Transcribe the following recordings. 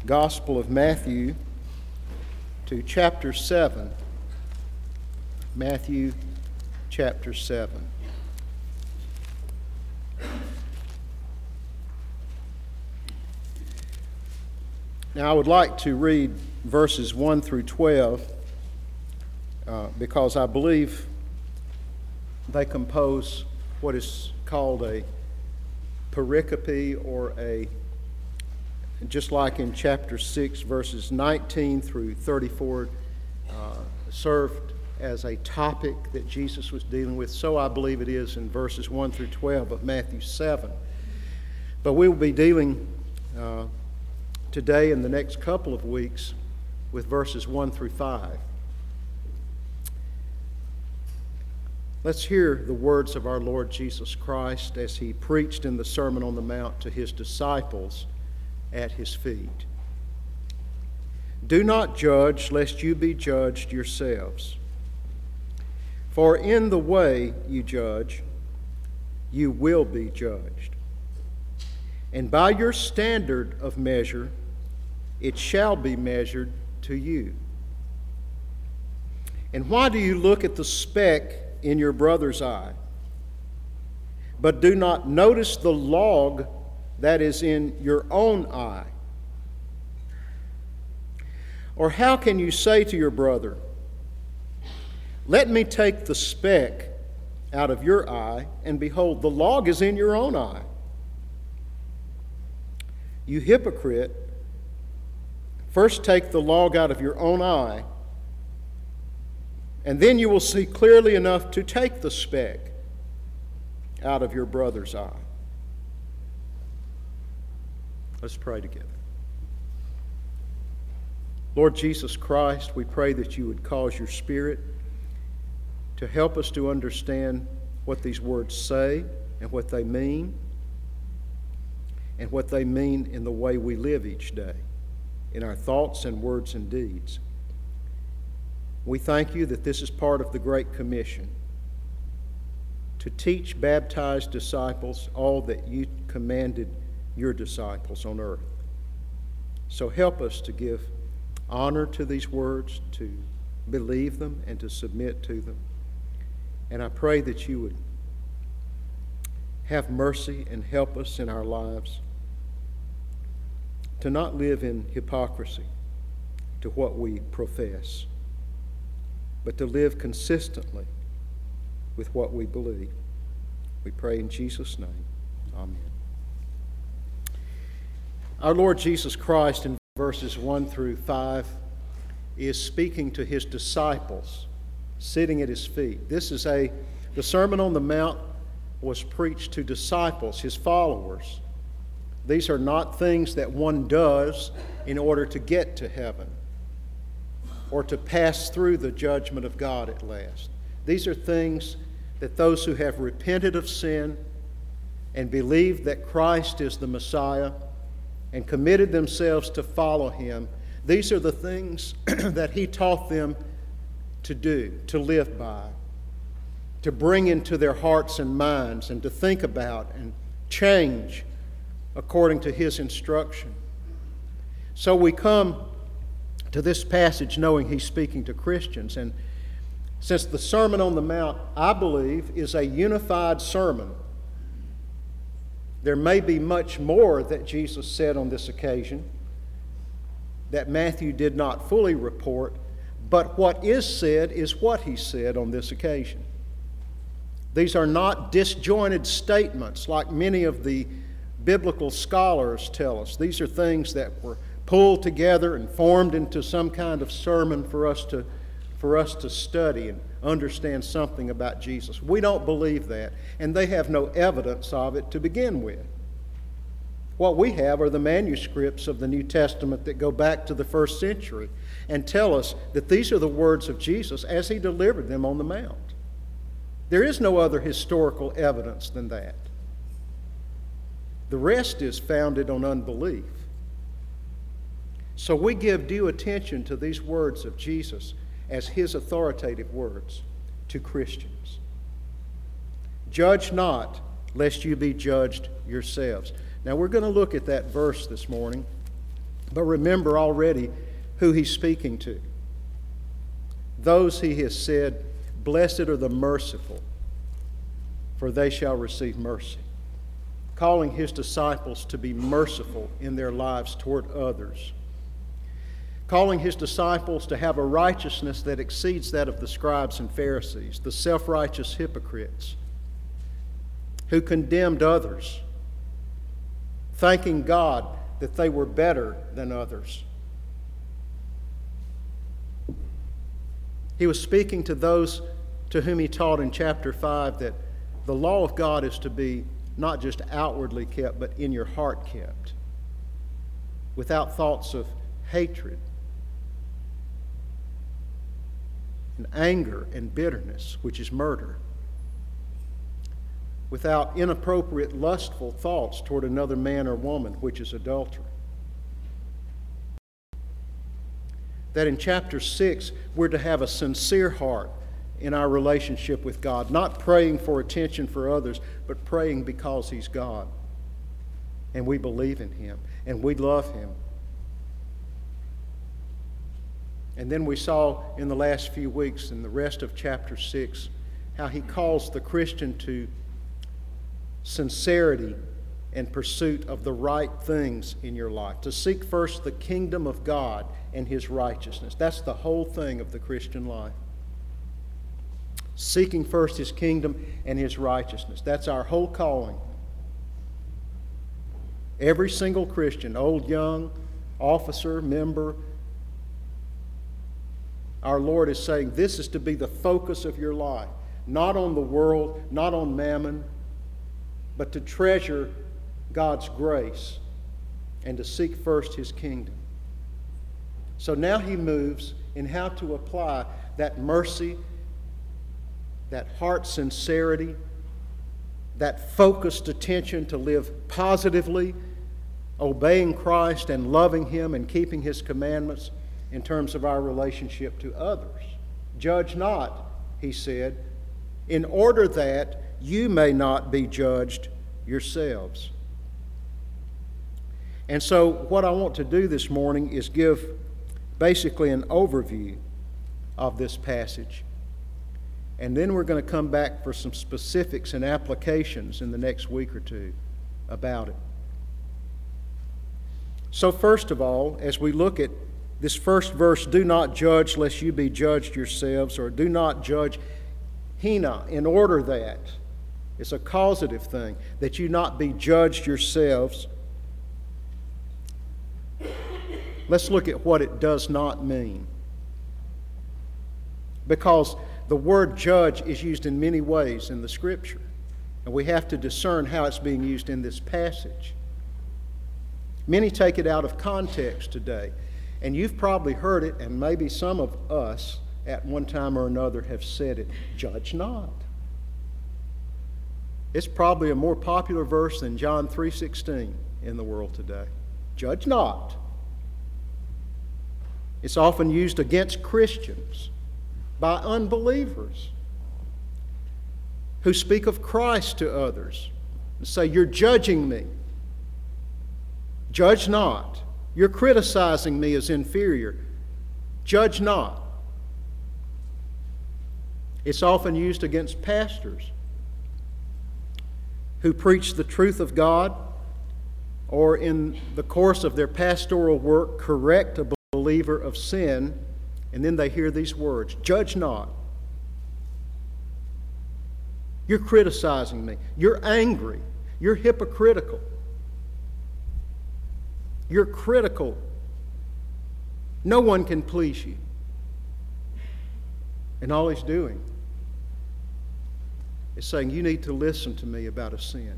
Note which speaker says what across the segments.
Speaker 1: Gospel of Matthew to chapter 7. Matthew chapter 7. Now I would like to read verses 1 through 12 because I believe they compose what is called a pericope, or just like in chapter 6, verses 19 through 34 served as a topic that Jesus was dealing with. So I believe it is in verses 1 through 12 of Matthew 7. But we will be dealing today and the next couple of weeks with verses 1 through 5. Let's hear the words of our Lord Jesus Christ as he preached in the Sermon on the Mount to his disciples at his feet. Do not judge, lest you be judged yourselves. For in the way you judge, you will be judged. And by your standard of measure, it shall be measured to you. And why do you look at the speck in your brother's eye, but do not notice the log that is in your own eye? Or how can you say to your brother, let me take the speck out of your eye, and behold, the log is in your own eye? You hypocrite, first take the log out of your own eye, and then you will see clearly enough to take the speck out of your brother's eye. Let's pray together. Lord Jesus Christ, we pray that you would cause your Spirit to help us to understand what these words say and what they mean in the way we live each day, in our thoughts and words and deeds. We thank you that this is part of the Great Commission, to teach baptized disciples all that you commanded your disciples on earth. So help us to give honor to these words, to believe them, and to submit to them. And I pray that you would have mercy and help us in our lives to not live in hypocrisy to what we profess, but to live consistently with what we believe. We pray in Jesus' name. Amen. Our Lord Jesus Christ in verses 1 through 5 is speaking to his disciples sitting at his feet. The Sermon on the Mount was preached to disciples, his followers. These are not things that one does in order to get to heaven or to pass through the judgment of God at last. These are things that those who have repented of sin and believed that Christ is the Messiah and committed themselves to follow him, these are the things that he taught them to do, to live by, to bring into their hearts and minds, and to think about and change according to his instruction. So we come to this passage knowing he's speaking to Christians. And since the Sermon on the Mount, I believe, is a unified sermon, there may be much more that Jesus said on this occasion that Matthew did not fully report, but what is said is what he said on this occasion. These are not disjointed statements like many of the biblical scholars tell us. These are things that were pulled together and formed into some kind of sermon for us to study and understand something about Jesus. We don't believe that, and they have no evidence of it to begin with. What we have are the manuscripts of the New Testament that go back to the first century and tell us that these are the words of Jesus as he delivered them on the Mount. There is no other historical evidence than that. The rest is founded on unbelief. So we give due attention to these words of Jesus as his authoritative words to Christians. Judge not, lest you be judged yourselves. Now we're going to look at that verse this morning But remember already who he's speaking to. Those he has said, "Blessed are the merciful, for they shall receive mercy." Calling his disciples to be merciful in their lives toward others. Calling his disciples to have a righteousness that exceeds that of the scribes and Pharisees, the self-righteous hypocrites who condemned others, thanking God that they were better than others. He was speaking to those to whom he taught in chapter 5 that the law of God is to be not just outwardly kept, but in your heart kept, without thoughts of hatred and anger and bitterness, which is murder, without inappropriate lustful thoughts toward another man or woman, which is adultery. That in chapter 6, we're to have a sincere heart in our relationship with God, not praying for attention for others, but praying because he's God. And we believe in him, and we love him. And then we saw in the last few weeks, in the rest of chapter 6, how he calls the Christian to sincerity and pursuit of the right things in your life. To seek first the kingdom of God and his righteousness. That's the whole thing of the Christian life. Seeking first his kingdom and his righteousness. That's our whole calling. Every single Christian, old, young, officer, member, our Lord is saying this is to be the focus of your life. Not on the world, not on mammon, but to treasure God's grace and to seek first his kingdom. So now he moves in how to apply that mercy, that heart sincerity, that focused attention to live positively, obeying Christ and loving him and keeping his commandments in terms of our relationship to others. Judge not, he said, in order that you may not be judged yourselves. And so what I want to do this morning is give basically an overview of this passage. And then we're going to come back for some specifics and applications in the next week or two about it. So first of all, as we look at this first verse, do not judge lest you be judged yourselves, or do not judge hina, in order that, it's a causative thing, that you not be judged yourselves. Let's look at what it does not mean. Because the word judge is used in many ways in the Scripture, and we have to discern how it's being used in this passage. Many take it out of context today, and you've probably heard it, and maybe some of us at one time or another have said it, judge not. It's probably a more popular verse than John 3:16 in the world today. Judge not. It's often used against Christians by unbelievers who speak of Christ to others and say, you're judging me. Judge not. You're criticizing me as inferior. Judge not. It's often used against pastors who preach the truth of God, or in the course of their pastoral work correct a believer of sin, and then they hear these words, judge not. You're criticizing me. You're angry. You're hypocritical. You're critical. No one can please you. And all he's doing is saying, you need to listen to me about a sin.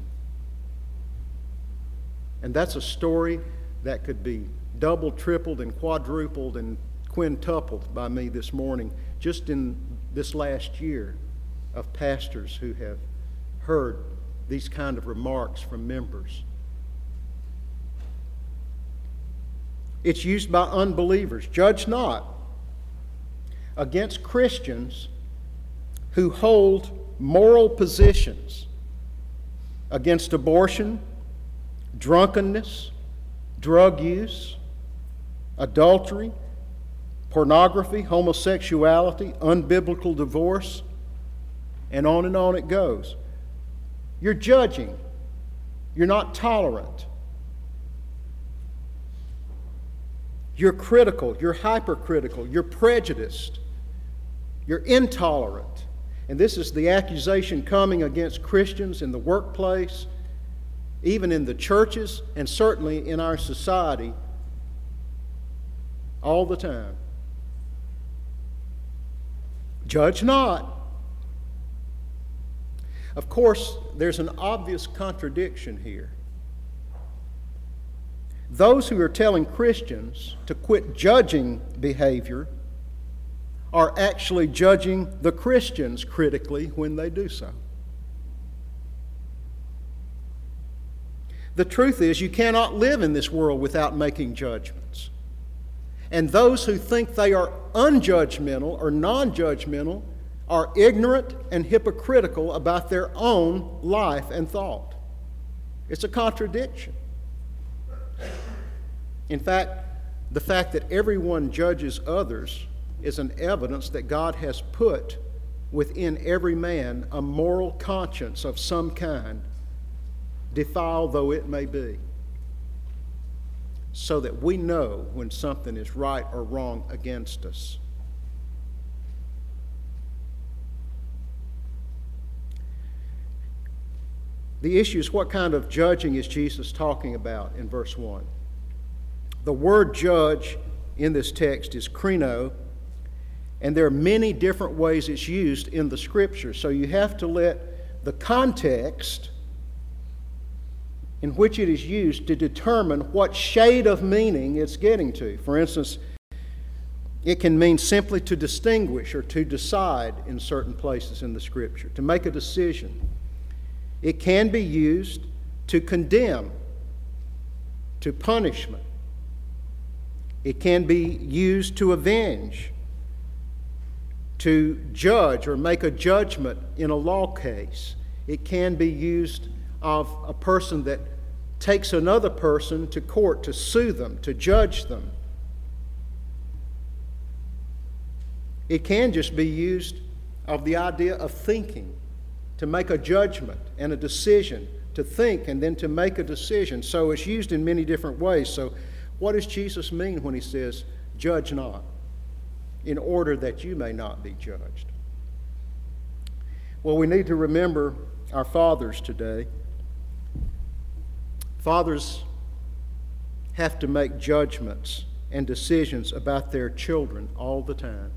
Speaker 1: And that's a story that could be doubled, tripled, and quadrupled, and quintupled by me this morning, just in this last year, of pastors who have heard these kind of remarks from members. It's used by unbelievers. Judge not against Christians who hold moral positions against abortion, drunkenness, drug use, adultery, pornography, homosexuality, unbiblical divorce, and on it goes. You're judging. You're not tolerant. You're critical. You're hypercritical. You're prejudiced. You're intolerant. And this is the accusation coming against Christians in the workplace, even in the churches, and certainly in our society all the time. Judge not. Of course, there's an obvious contradiction here. Those who are telling Christians to quit judging behavior are actually judging the Christians critically when they do so. The truth is, you cannot live in this world without making judgments. And those who think they are unjudgmental or non-judgmental are ignorant and hypocritical about their own life and thought. It's a contradiction. In fact, the fact that everyone judges others is an evidence that God has put within every man a moral conscience of some kind, defiled though it may be, so that we know when something is right or wrong against us. The issue is, what kind of judging is Jesus talking about in verse 1? The word judge in this text is krino, and there are many different ways it's used in the Scripture. So you have to let the context in which it is used to determine what shade of meaning it's getting to. For instance, it can mean simply to distinguish or to decide in certain places in the Scripture, to make a decision. It can be used to condemn, to punishment. It can be used to avenge, to judge or make a judgment in a law case. It can be used of a person that takes another person to court to sue them, to judge them. It can just be used of the idea of thinking, to make a judgment and a decision, to think and then to make a decision. So it's used in many different ways. So what does Jesus mean when he says, judge not, in order that you may not be judged? Well, we need to remember our fathers today. Fathers have to make judgments and decisions about their children all the time.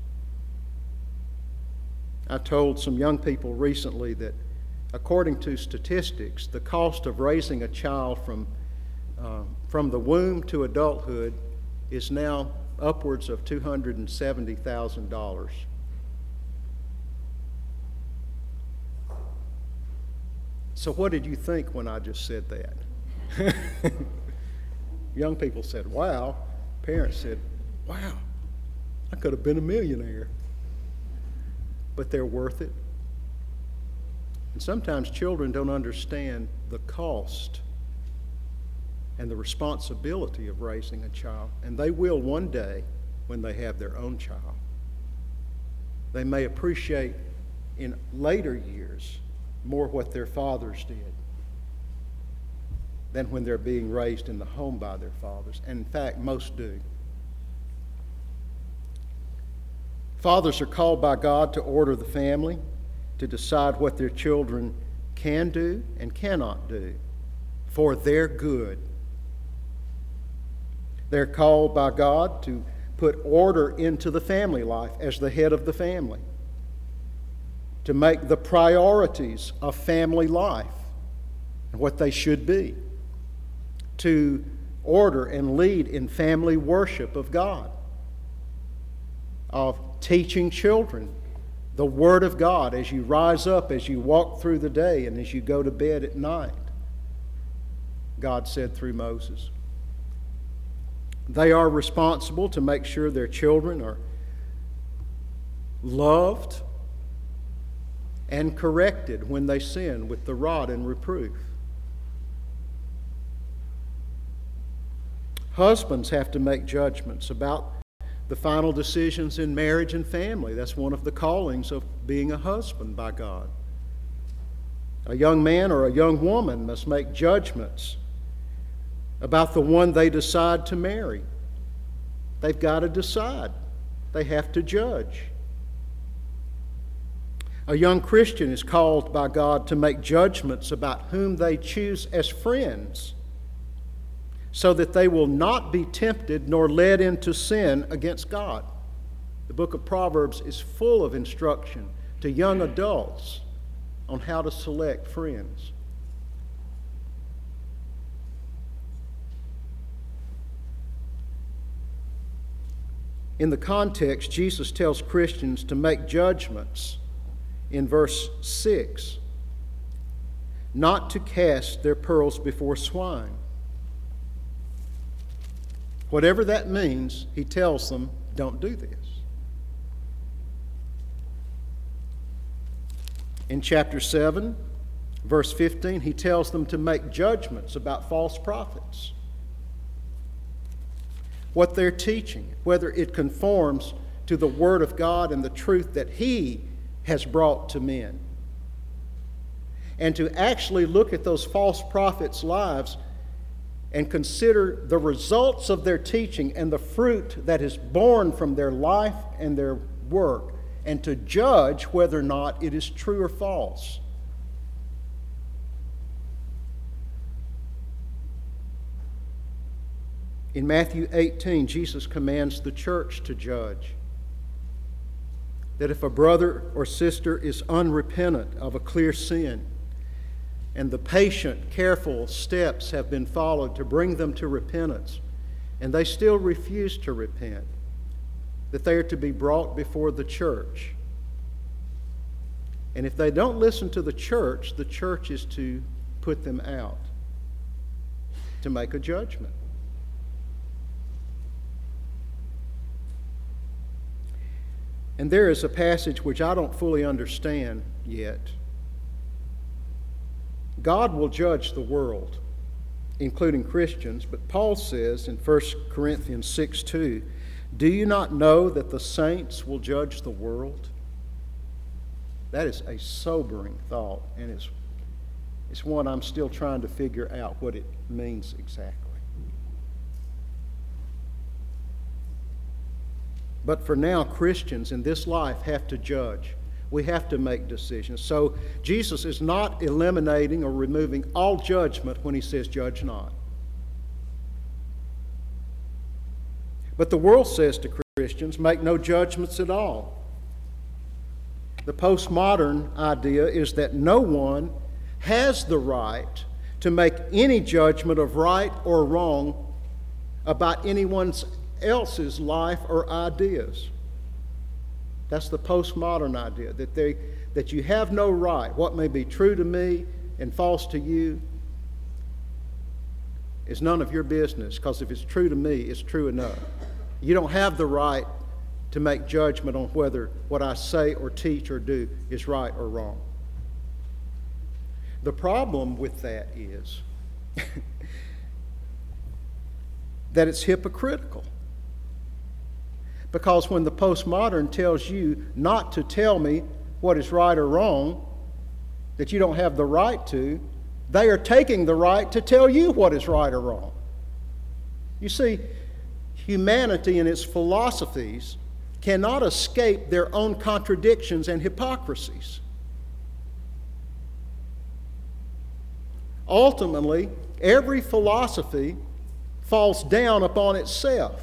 Speaker 1: I told some young people recently that according to statistics, the cost of raising a child from the womb to adulthood is now upwards of $270,000. So what did you think when I just said that? Young people said, wow. Parents said, wow, I could have been a millionaire. But they're worth it. And sometimes children don't understand the cost and the responsibility of raising a child. And they will one day when they have their own child. They may appreciate in later years more what their fathers did than when they're being raised in the home by their fathers. And in fact, most do. Fathers are called by God to order the family, to decide what their children can do and cannot do for their good. They're called by God to put order into the family life as the head of the family, to make the priorities of family life and what they should be, to order and lead in family worship of God, of teaching children the Word of God as you rise up, as you walk through the day, and as you go to bed at night, God said through Moses. They are responsible to make sure their children are loved and corrected when they sin with the rod and reproof. Husbands have to make judgments about the final decisions in marriage and family. That's one of the callings of being a husband by God. A young man or a young woman must make judgments about the one they decide to marry. They've got to decide. They have to judge. A young Christian is called by God to make judgments about whom they choose as friends, so that they will not be tempted nor led into sin against God. The book of Proverbs is full of instruction to young adults on how to select friends. In the context, Jesus tells Christians to make judgments in verse 6, not to cast their pearls before swine. Whatever that means, he tells them, don't do this. In chapter 7, verse 15, he tells them to make judgments about false prophets. What they're teaching, whether it conforms to the Word of God and the truth that He has brought to men. And to actually look at those false prophets' lives and consider the results of their teaching and the fruit that is born from their life and their work, and to judge whether or not it is true or false. In Matthew 18, Jesus commands the church to judge. That if a brother or sister is unrepentant of a clear sin, and the patient, careful steps have been followed to bring them to repentance, and they still refuse to repent, that they are to be brought before the church. And if they don't listen to the church is to put them out, to make a judgment. And there is a passage which I don't fully understand yet. God will judge the world, including Christians, but Paul says in 1 Corinthians 6:2, do you not know that the saints will judge the world? That is a sobering thought, and it's one I'm still trying to figure out what it means exactly. But for now, Christians in this life have to judge. We have to make decisions. So Jesus is not eliminating or removing all judgment when he says, judge not. But the world says to Christians, make no judgments at all. The postmodern idea is that no one has the right to make any judgment of right or wrong about anyone else's life or ideas. That's the postmodern idea, that you have no right. What may be true to me and false to you is none of your business, because if it's true to me, it's true enough. You don't have the right to make judgment on whether what I say or teach or do is right or wrong. The problem with that is that it's hypocritical. Because when the postmodern tells you not to tell me what is right or wrong, that you don't have the right to, they are taking the right to tell you what is right or wrong. You see, humanity and its philosophies cannot escape their own contradictions and hypocrisies. Ultimately, every philosophy falls down upon itself.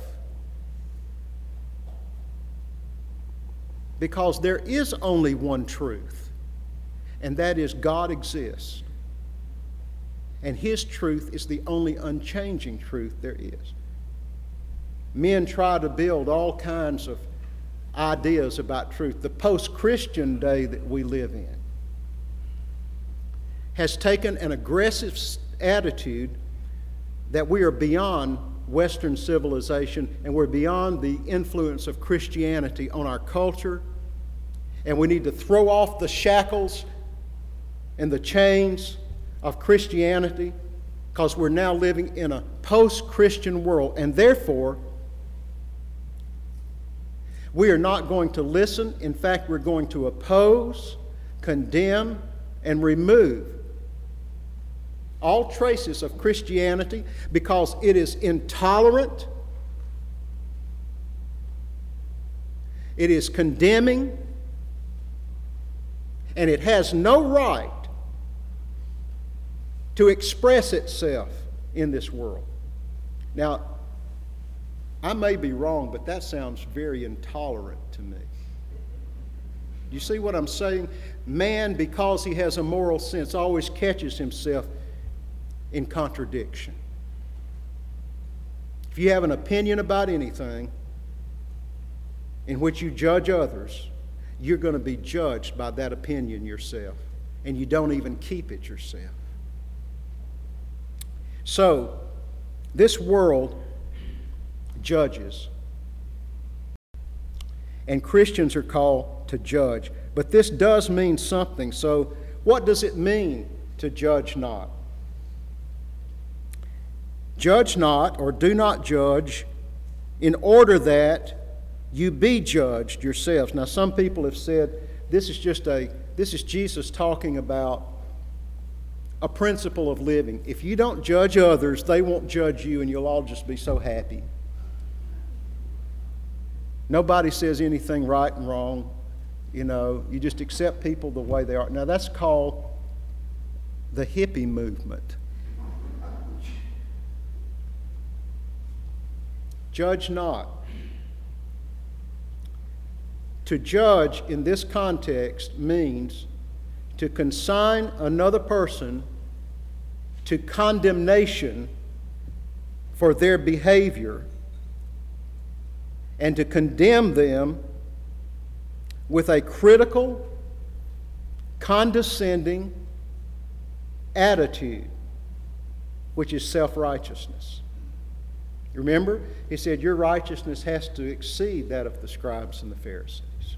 Speaker 1: Because there is only one truth, and that is God exists. And His truth is the only unchanging truth there is. Men try to build all kinds of ideas about truth. The post-Christian day that we live in has taken an aggressive attitude that we are beyond Western civilization and we're beyond the influence of Christianity on our culture, and we need to throw off the shackles and the chains of Christianity because we're now living in a post-Christian world, and therefore we are not going to listen. In fact, we're going to oppose, condemn, and remove all traces of Christianity because it is intolerant, it is condemning, and it has no right to express itself in this world. Now, I may be wrong, but that sounds very intolerant to me. You see what I'm saying? Man, because he has a moral sense, always catches himself in contradiction. If you have an opinion about anything in which you judge others, you're going to be judged by that opinion yourself, and you don't even keep it yourself. So, this world judges, and Christians are called to judge. But this does mean something. So, what does it mean to judge not? Judge not, or do not judge, in order that you be judged yourselves. Now, some people have said this is Jesus talking about a principle of living. If you don't judge others, they won't judge you, and you'll all just be so happy. Nobody says anything right and wrong. You just accept people the way they are. Now, that's called the hippie movement. Judge not. To judge in this context means to consign another person to condemnation for their behavior and to condemn them with a critical, condescending attitude, which is self-righteousness. Remember, he said your righteousness has to exceed that of the scribes and the Pharisees.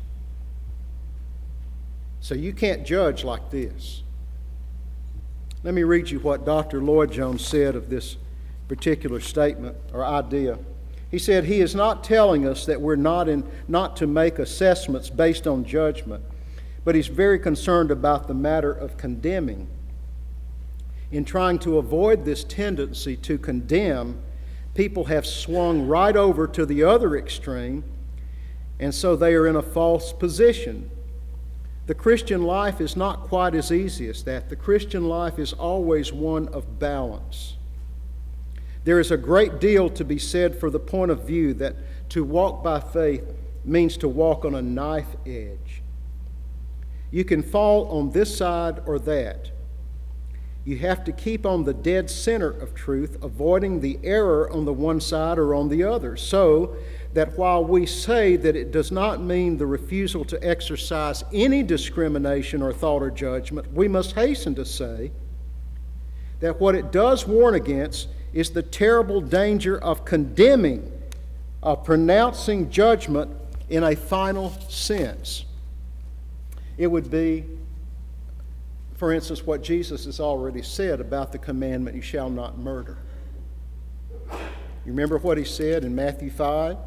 Speaker 1: So you can't judge like this. Let me read you what Dr. Lloyd Jones said of this particular statement or idea. He said, he is not telling us that we're not to make assessments based on judgment, but he's very concerned about the matter of condemning. In trying to avoid this tendency to condemn, people have swung right over to the other extreme, and so they are in a false position. The Christian life is not quite as easy as that. The Christian life is always one of balance. There is a great deal to be said for the point of view that to walk by faith means to walk on a knife edge. You can fall on this side or that. You have to keep on the dead center of truth, avoiding the error on the one side or on the other, so that while we say that it does not mean the refusal to exercise any discrimination or thought or judgment, we must hasten to say that what it does warn against is the terrible danger of condemning, of pronouncing judgment in a final sense. It would be, for instance, what Jesus has already said about the commandment, you shall not murder. You remember what he said in Matthew 5?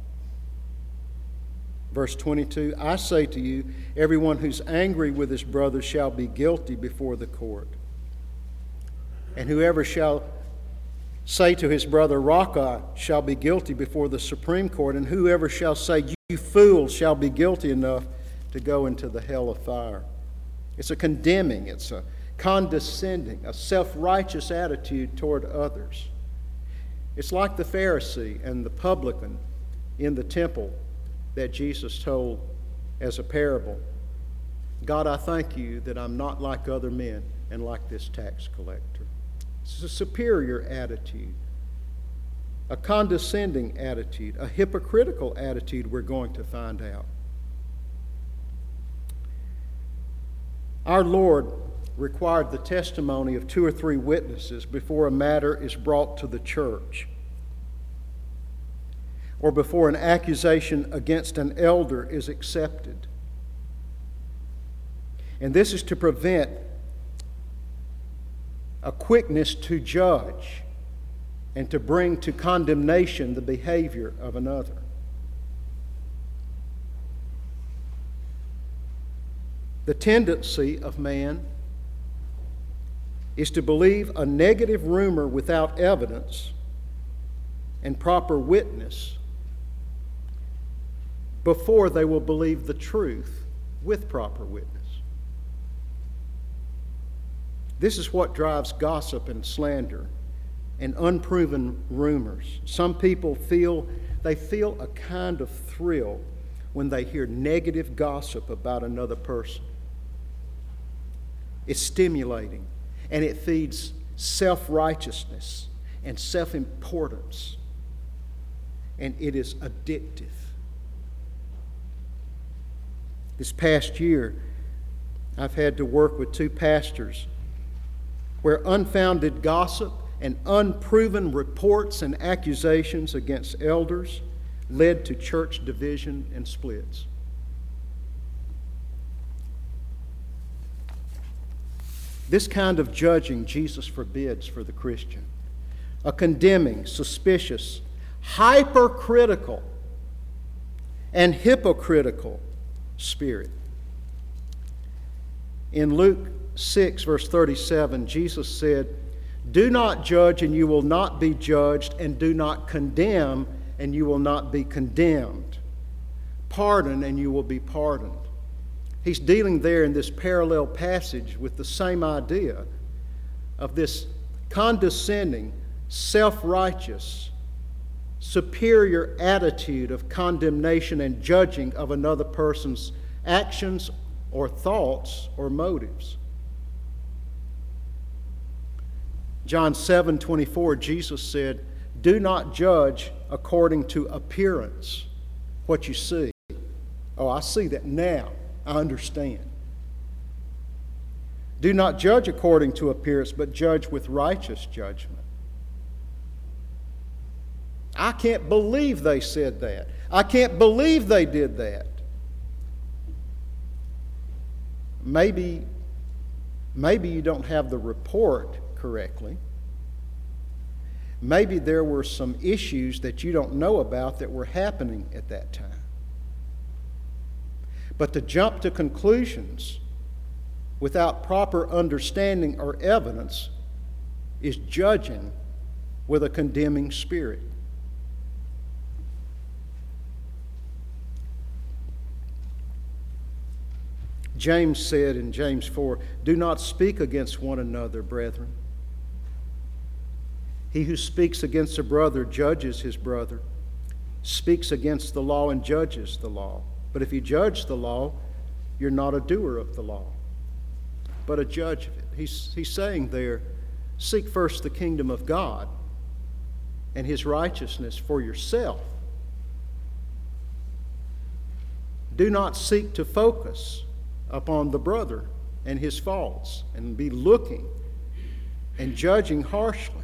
Speaker 1: Verse 22, I say to you, everyone who's angry with his brother shall be guilty before the court. And whoever shall say to his brother, Raca, shall be guilty before the Supreme Court. And whoever shall say, you fool, shall be guilty enough to go into the hell of fire. It's a condemning, it's a condescending, a self-righteous attitude toward others. It's like the Pharisee and the publican in the temple that Jesus told as a parable. God, I thank you that I'm not like other men and like this tax collector. It's a superior attitude, a condescending attitude, a hypocritical attitude we're going to find out. Our Lord required the testimony of 2 or 3 witnesses before a matter is brought to the church, or before an accusation against an elder is accepted. And this is to prevent a quickness to judge and to bring to condemnation the behavior of another. The tendency of man is to believe a negative rumor without evidence and proper witness before they will believe the truth with proper witness. This is what drives gossip and slander and unproven rumors. Some people feel a kind of thrill when they hear negative gossip about another person. It's stimulating, and it feeds self-righteousness and self-importance, and it is addictive. This past year, I've had to work with 2 pastors where unfounded gossip and unproven reports and accusations against elders led to church division and splits. This kind of judging Jesus forbids for the Christian. A condemning, suspicious, hypercritical, and hypocritical spirit. In Luke 6, verse 37, Jesus said, "Do not judge, and you will not be judged, and do not condemn, and you will not be condemned. Pardon, and you will be pardoned." He's dealing there in this parallel passage with the same idea of this condescending, self-righteous, superior attitude of condemnation and judging of another person's actions or thoughts or motives. John 7:24, Jesus said, "Do not judge according to appearance, what you see." Oh, I see that now. I understand. "Do not judge according to appearance, but judge with righteous judgment." I can't believe they said that. I can't believe they did that. Maybe you don't have the report correctly. Maybe there were some issues that you don't know about that were happening at that time. But to jump to conclusions without proper understanding or evidence is judging with a condemning spirit. James said in James 4, "Do not speak against one another, brethren. He who speaks against a brother judges his brother, speaks against the law and judges the law. But if you judge the law, you're not a doer of the law, but a judge of it." He's saying there, seek first the kingdom of God and His righteousness for yourself. Do not seek to focus upon the brother and his faults and be looking and judging harshly.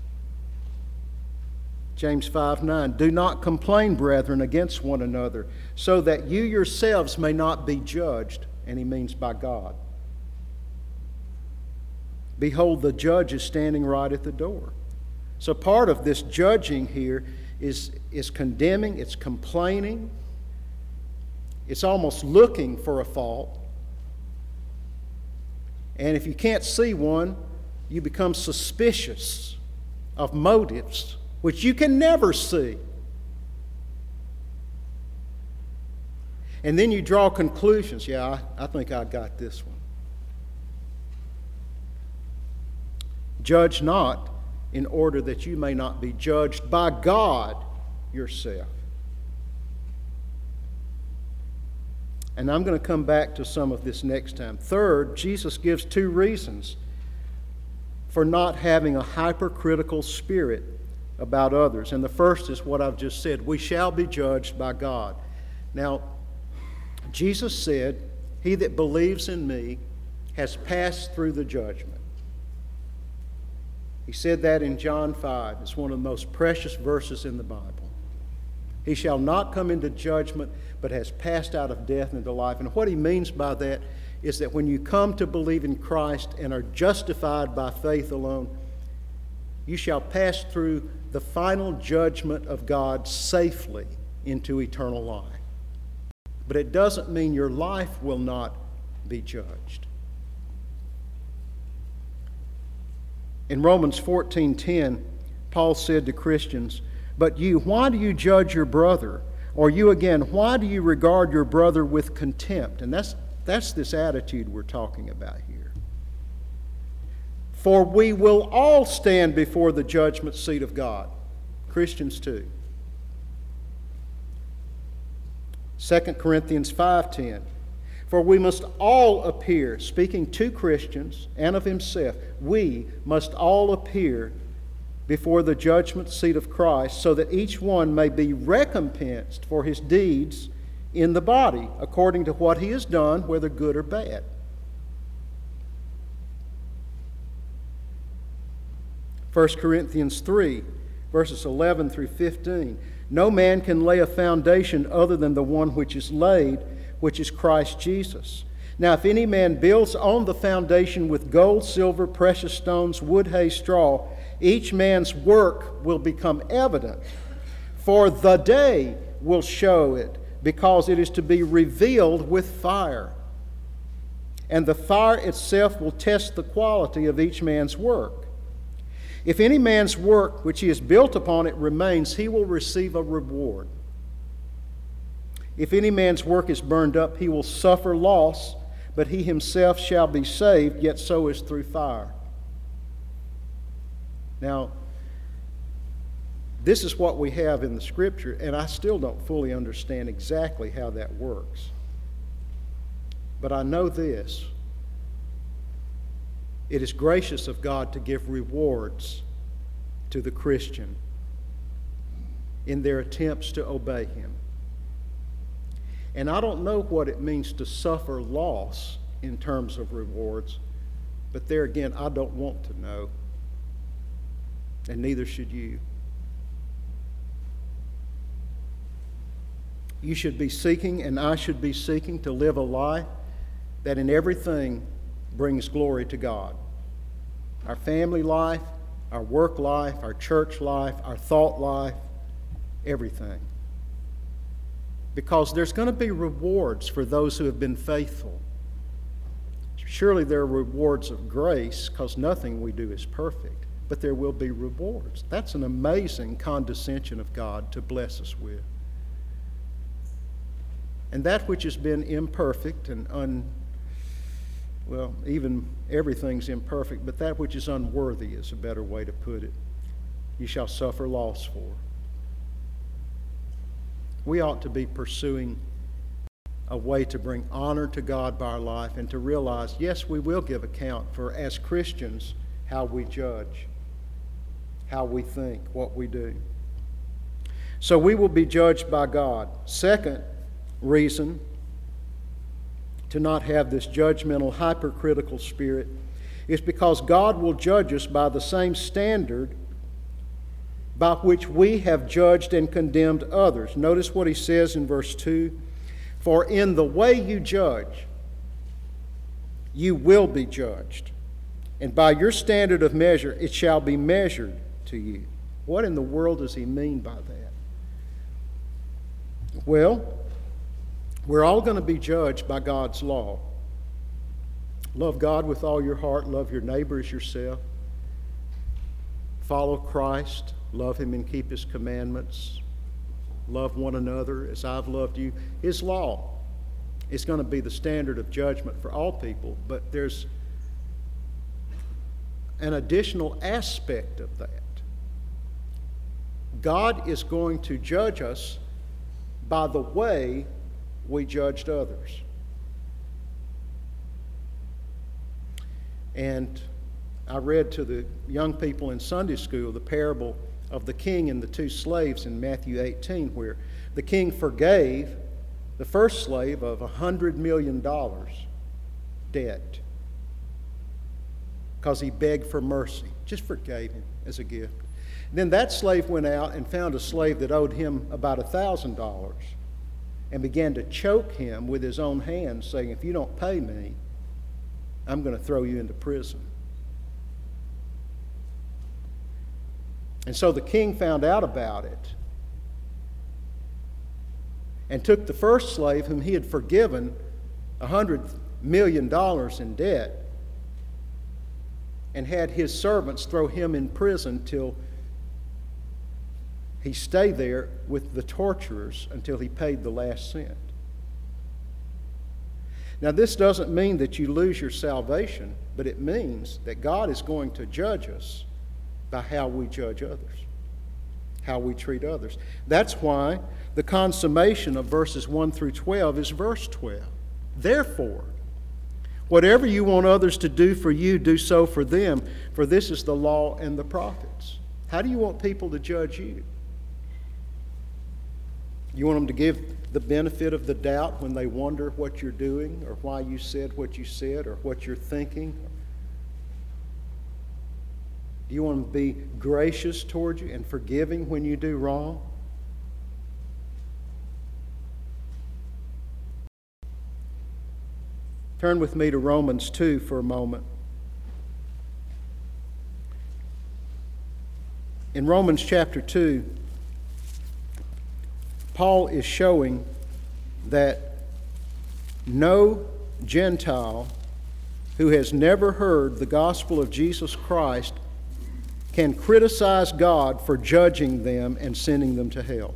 Speaker 1: James 5:9, "Do not complain, brethren, against one another, so that you yourselves may not be judged." And he means by God. "Behold, the judge is standing right at the door." So part of this judging here is condemning, it's complaining, it's almost looking for a fault. And if you can't see one, you become suspicious of motives, which you can never see. And then you draw conclusions. Yeah, I think I got this one. "Judge not, in order that you may not be judged by God yourself." And I'm going to come back to some of this next time. Third, Jesus gives 2 reasons for not having a hypercritical spirit about others. And the first is what I've just said. We shall be judged by God. Now, Jesus said, "He that believes in me has passed through the judgment." He said that in John 5. It's one of the most precious verses in the Bible. He shall not come into judgment, but has passed out of death into life. And what he means by that is that when you come to believe in Christ and are justified by faith alone, you shall pass through the final judgment of God safely into eternal life. But it doesn't mean your life will not be judged. In Romans 14:10, Paul said to Christians, "But you, why do you judge your brother? Or you again, why do you regard your brother with contempt?" And that's this attitude we're talking about here. "For we will all stand before the judgment seat of God." Christians too. 2 Corinthians 5:10. "For we must all appear," speaking to Christians and of himself, we must all appear before the judgment seat of Christ, so that each one may be recompensed for his deeds in the body, according to what he has done, whether good or bad. 1 Corinthians 3, verses 11 through 15. "No man can lay a foundation other than the one which is laid, which is Christ Jesus. Now if any man builds on the foundation with gold, silver, precious stones, wood, hay, straw, each man's work will become evident, for the day will show it, because it is to be revealed with fire. And the fire itself will test the quality of each man's work. If any man's work which he has built upon it remains, he will receive a reward. If any man's work is burned up, he will suffer loss, but he himself shall be saved, yet so is through fire." Now, this is what we have in the Scripture, and I still don't fully understand exactly how that works. But I know this: it is gracious of God to give rewards to the Christian in their attempts to obey Him. And I don't know what it means to suffer loss in terms of rewards, but there again, I don't want to know, and neither should you. You should be seeking, and I should be seeking, to live a life that in everything brings glory to God. Our family life, our work life, our church life, our thought life, everything. Because there's going to be rewards for those who have been faithful. Surely there are rewards of grace, because nothing we do is perfect, but there will be rewards. That's an amazing condescension of God to bless us with. And that which has been imperfect and even everything's imperfect, but that which is unworthy is a better way to put it, you shall suffer loss for. We ought to be pursuing a way to bring honor to God by our life and to realize, yes, we will give account for, as Christians, how we judge, how we think, what we do. So we will be judged by God. Second reason to not have this judgmental, hypercritical spirit is because God will judge us by the same standard by which we have judged and condemned others. Notice what he says in verse 2. "For in the way you judge, you will be judged, and by your standard of measure it shall be measured to you." What in the world does he mean by that? Well, we're all going to be judged by God's law. Love God with all your heart, love your neighbor as yourself. Follow Christ, love Him and keep His commandments. Love one another as I've loved you. His law is going to be the standard of judgment for all people, but there's an additional aspect of that. God is going to judge us by the way we judged others. And I read to the young people in Sunday school the parable of the king and the two slaves in Matthew 18, where the king forgave the first slave of $100 million debt because he begged for mercy, just forgave him as a gift. Then that slave went out and found a slave that owed him about $1,000 and began to choke him with his own hands, saying, "If you don't pay me, I'm going to throw you into prison. And so the king found out about it and took the first slave whom he had forgiven $100 million in debt and had his servants throw him in prison till he stayed there with the torturers until he paid the last cent. Now, this doesn't mean that you lose your salvation, but it means that God is going to judge us by how we judge others, how we treat others. That's why the consummation of verses 1 through 12 is verse 12. Therefore, whatever you want others to do for you, do so for them, for this is the law and the prophets. How do you want people to judge you? You want them to give the benefit of the doubt when they wonder what you're doing or why you said what you said or what you're thinking? Do you want them to be gracious toward you and forgiving when you do wrong? Turn with me to Romans 2 for a moment. In Romans chapter 2, Paul is showing that no Gentile who has never heard the gospel of Jesus Christ can criticize God for judging them and sending them to hell.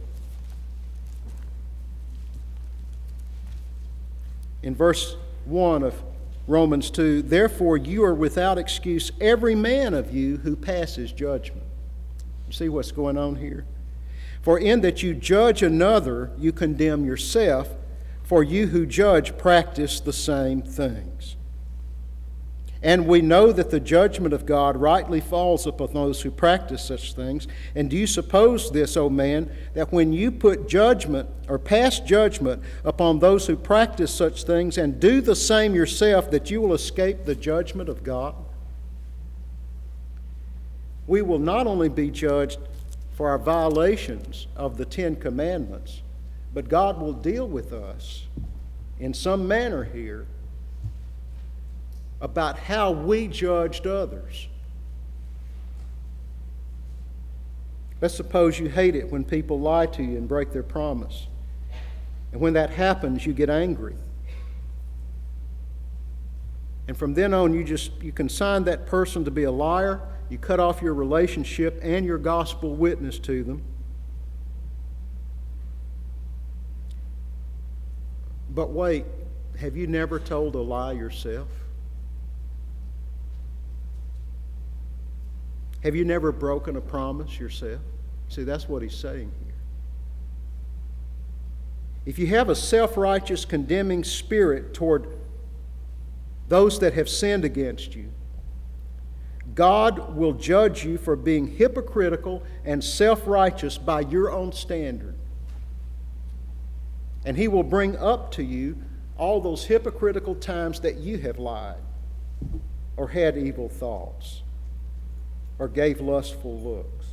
Speaker 1: In verse 1 of Romans 2, therefore you are without excuse, every man of you who passes judgment. You see what's going on here? For in that you judge another, you condemn yourself, for you who judge practice the same things. And we know that the judgment of God rightly falls upon those who practice such things. And do you suppose this, O man, that when you put judgment or pass judgment upon those who practice such things and do the same yourself, that you will escape the judgment of God? We will not only be judged for our violations of the Ten Commandments, but God will deal with us in some manner here about how we judged others. Let's suppose you hate it when people lie to you and break their promise. And when that happens, you get angry. And from then on, you consign that person to be a liar. You cut off your relationship and your gospel witness to them. But wait, have you never told a lie yourself? Have you never broken a promise yourself? See, that's what he's saying here. If you have a self-righteous, condemning spirit toward those that have sinned against you, God will judge you for being hypocritical and self-righteous by your own standard. And He will bring up to you all those hypocritical times that you have lied or had evil thoughts or gave lustful looks.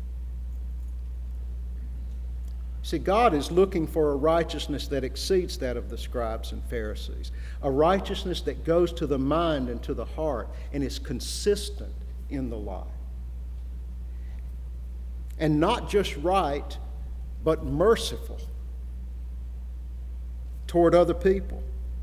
Speaker 1: See, God is looking for a righteousness that exceeds that of the scribes and Pharisees, a righteousness that goes to the mind and to the heart and is consistent in the lie. And not just right, but merciful toward other people.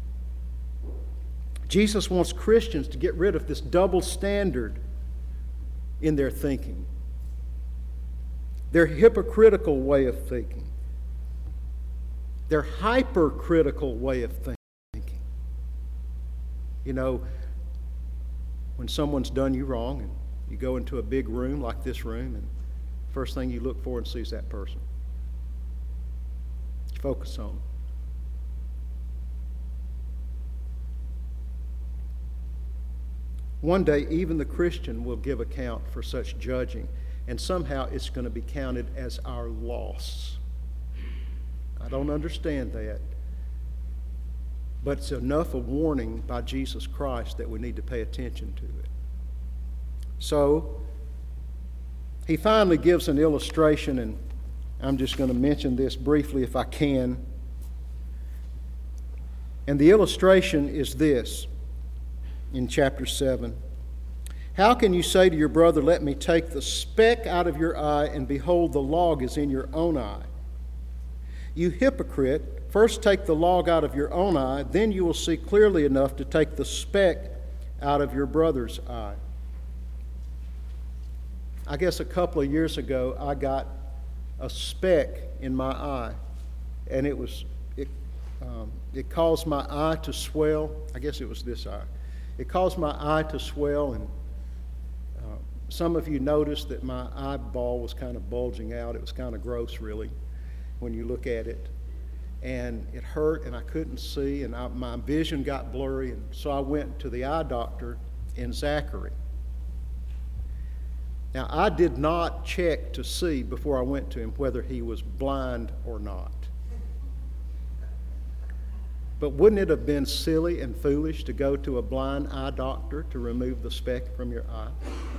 Speaker 1: Jesus wants Christians to get rid of this double standard in their thinking, their hypocritical way of thinking, their hypercritical way of thinking. You know, when someone's done you wrong and you go into a big room like this room and first thing you look for and see is that person. You focus on them. One day, even the Christian will give account for such judging, and somehow it's going to be counted as our loss. I don't understand that, but it's enough a warning by Jesus Christ that we need to pay attention to it. So, he finally gives an illustration, and I'm just going to mention this briefly if I can. And the illustration is this. in chapter 7. How can you say to your brother, let me take the speck out of your eye, and behold, the log is in your own eye? You hypocrite, first take the log out of your own eye, then you will see clearly enough to take the speck out of your brother's eye. I guess a couple of years ago, I got a speck in my eye, and it caused my eye to swell. I guess it was this eye. It caused my eye to swell, and some of you noticed that my eyeball was kind of bulging out. It was kind of gross, really, when you look at it. And it hurt, and I couldn't see, and my vision got blurry, and so I went to the eye doctor in Zachary. Now, I did not check to see before I went to him whether he was blind or not. But wouldn't it have been silly and foolish to go to a blind eye doctor to remove the speck from your eye?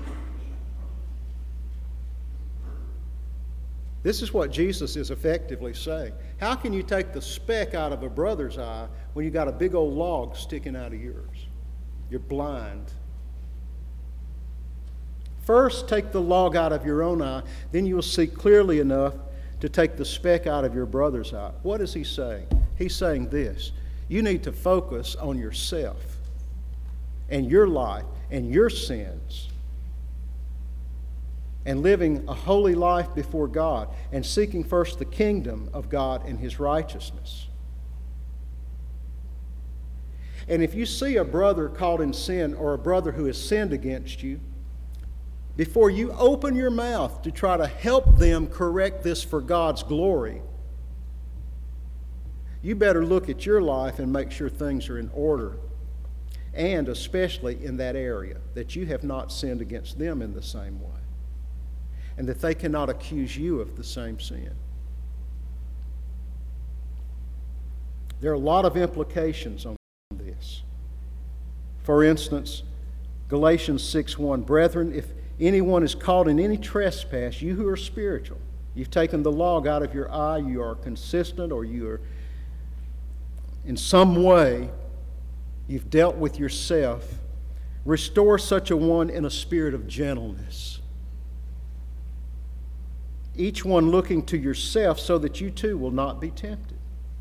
Speaker 1: This is what Jesus is effectively saying. How can you take the speck out of a brother's eye when you got a big old log sticking out of yours? You're blind. First, take the log out of your own eye, then you will see clearly enough to take the speck out of your brother's eye. What is he saying? He's saying this: you need to focus on yourself and your life and your sins, and living a holy life before God, and seeking first the kingdom of God and His righteousness. And if you see a brother caught in sin, or a brother who has sinned against you, before you open your mouth to try to help them correct this for God's glory, you better look at your life and make sure things are in order, and especially in that area, that you have not sinned against them in the same way, and that they cannot accuse you of the same sin. There are a lot of implications on this. For instance, Galatians 6:1, brethren, if anyone is caught in any trespass, you who are spiritual, you've taken the log out of your eye, you are consistent, or you are in some way, you've dealt with yourself, restore such a one in a spirit of gentleness, each one looking to yourself, so that you too will not be tempted.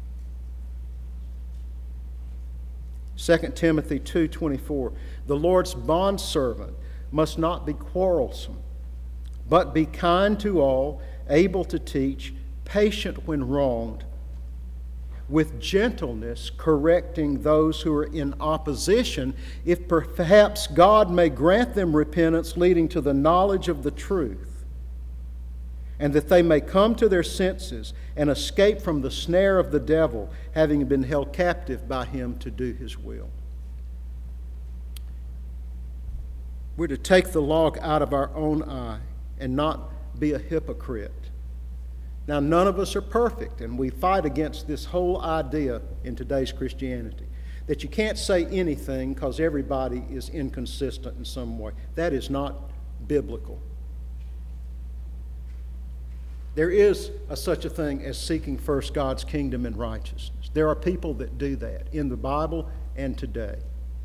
Speaker 1: 2 Timothy 2:24, the Lord's bondservant must not be quarrelsome, but be kind to all, able to teach, patient when wronged, with gentleness correcting those who are in opposition, if perhaps God may grant them repentance leading to the knowledge of the truth, and that they may come to their senses and escape from the snare of the devil, having been held captive by him to do his will. We're to take the log out of our own eye and not be a hypocrite. Now, none of us are perfect, and we fight against this whole idea in today's Christianity, that you can't say anything because everybody is inconsistent in some way. That is not biblical. There is such a thing as seeking first God's kingdom and righteousness. There are people that do that in the Bible and today.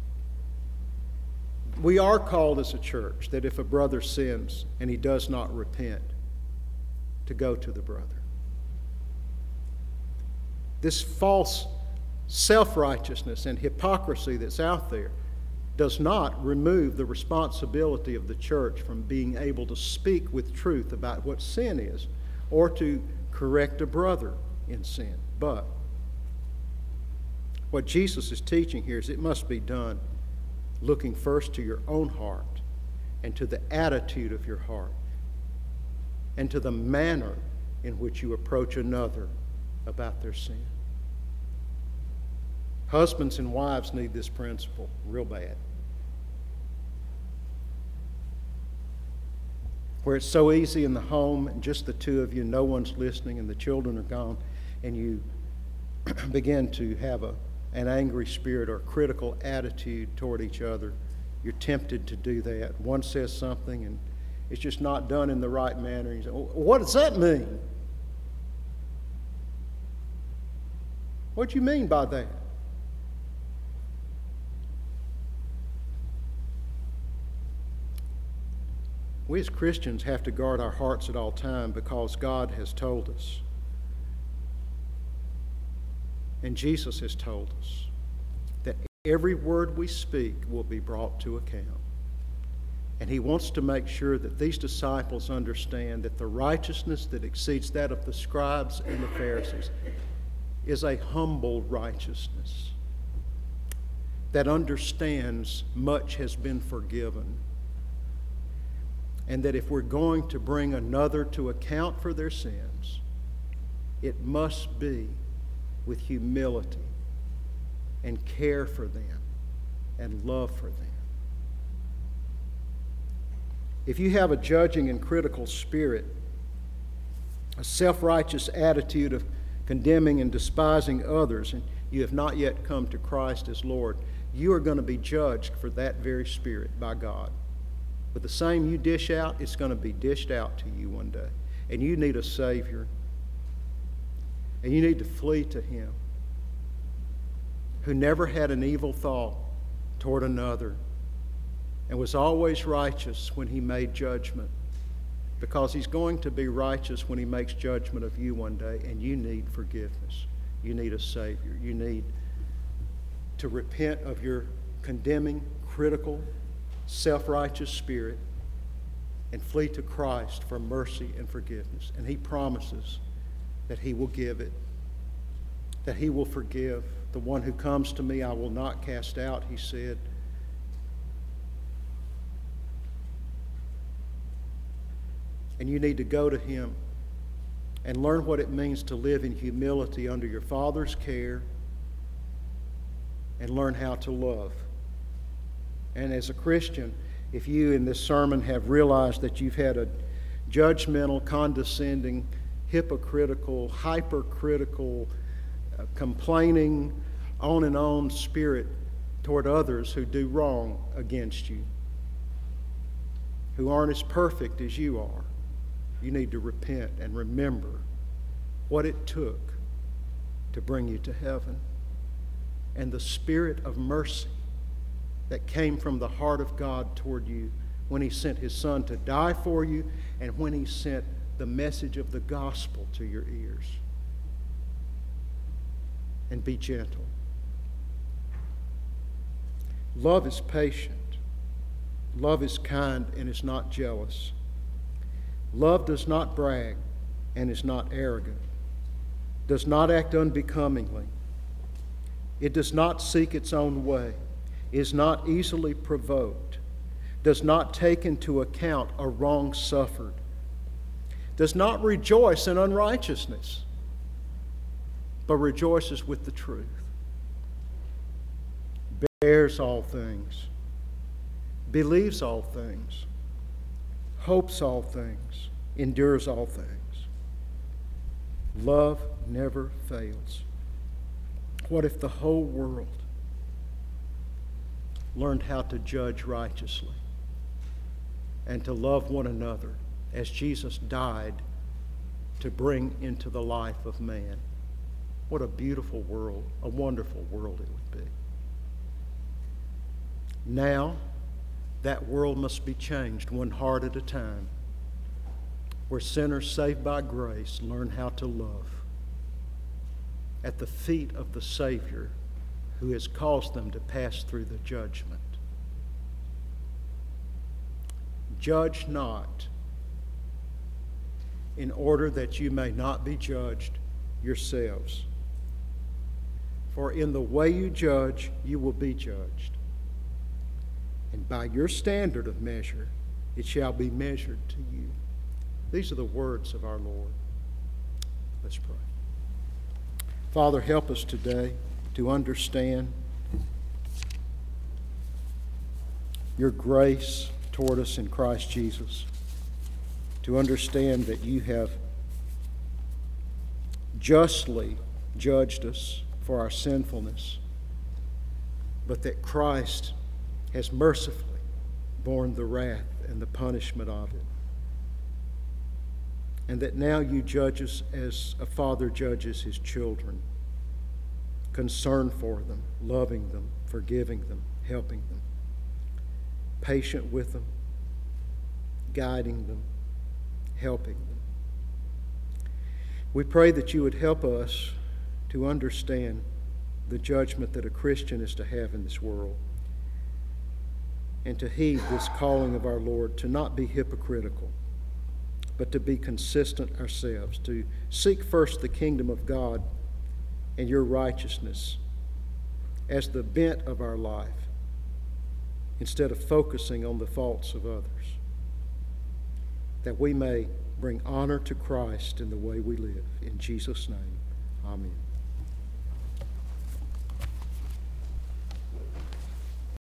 Speaker 1: We are called as a church that if a brother sins and he does not repent, to go to the brother. This false self-righteousness and hypocrisy that's out there does not remove the responsibility of the church from being able to speak with truth about what sin is, or to correct a brother in sin. But what Jesus is teaching here is it must be done looking first to your own heart, and to the attitude of your heart, and to the manner in which you approach another about their sin. Husbands and wives need this principle real bad. Where it's so easy in the home, and just the two of you, no one's listening, and the children are gone, and you begin to have an angry spirit or a critical attitude toward each other. You're tempted to do that. One says something, and it's just not done in the right manner. You say, well, what does that mean? What do you mean by that? We as Christians have to guard our hearts at all time because God has told us. And Jesus has told us that every word we speak will be brought to account. And he wants to make sure that these disciples understand that the righteousness that exceeds that of the scribes and the Pharisees is a humble righteousness that understands much has been forgiven. And that if we're going to bring another to account for their sins, it must be with humility and care for them and love for them. If you have a judging and critical spirit, a self-righteous attitude of condemning and despising others, and you have not yet come to Christ as Lord, you are going to be judged for that very spirit by God. But the same you dish out, it's going to be dished out to you one day. And you need a Savior. And you need to flee to Him, who never had an evil thought toward another and was always righteous when He made judgment, because He's going to be righteous when He makes judgment of you one day, and you need forgiveness. You need a Savior. You need to repent of your condemning, critical, self-righteous spirit and flee to Christ for mercy and forgiveness. And He promises that He will give it, that He will forgive. The one who comes to me I will not cast out, He said. And you need to go to Him and learn what it means to live in humility under your Father's care and learn how to love. And as a Christian, if you in this sermon have realized that you've had a judgmental, condescending, hypocritical, hypercritical, complaining, on and on spirit toward others who do wrong against you, who aren't as perfect as you are, you need to repent and remember what it took to bring you to heaven, and the spirit of mercy that came from the heart of God toward you when He sent His Son to die for you, and when He sent the message of the gospel to your ears. And be gentle. Love is patient. Love is kind and is not jealous. Love does not brag and is not arrogant, does not act unbecomingly. It does not seek its own way, is not easily provoked, does not take into account a wrong suffered, does not rejoice in unrighteousness, but rejoices with the truth, bears all things, believes all things, hopes all things, endures all things. Love never fails. What if the whole world learned how to judge righteously and to love one another as Jesus died to bring into the life of man? What a beautiful world, a wonderful world it would be. Now, that world must be changed one heart at a time, where sinners saved by grace learn how to love at the feet of the Savior who has caused them to pass through the judgment. Judge not, in order that you may not be judged yourselves. For in the way you judge, you will be judged. And by your standard of measure, it shall be measured to you. These are the words of our Lord. Let's pray. Father, help us today to understand your grace toward us in Christ Jesus, to understand that you have justly judged us for our sinfulness, but that Christ has mercifully borne the wrath and the punishment of it. And that now you judge us as a father judges his children, concerned for them, loving them, forgiving them, helping them, patient with them, guiding them, helping them. We pray that you would help us to understand the judgment that a Christian is to have in this world, and to heed this calling of our Lord to not be hypocritical, but to be consistent ourselves, to seek first the kingdom of God and your righteousness as the bent of our life, instead of focusing on the faults of others, that we may bring honor to Christ in the way we live. In Jesus' name, amen.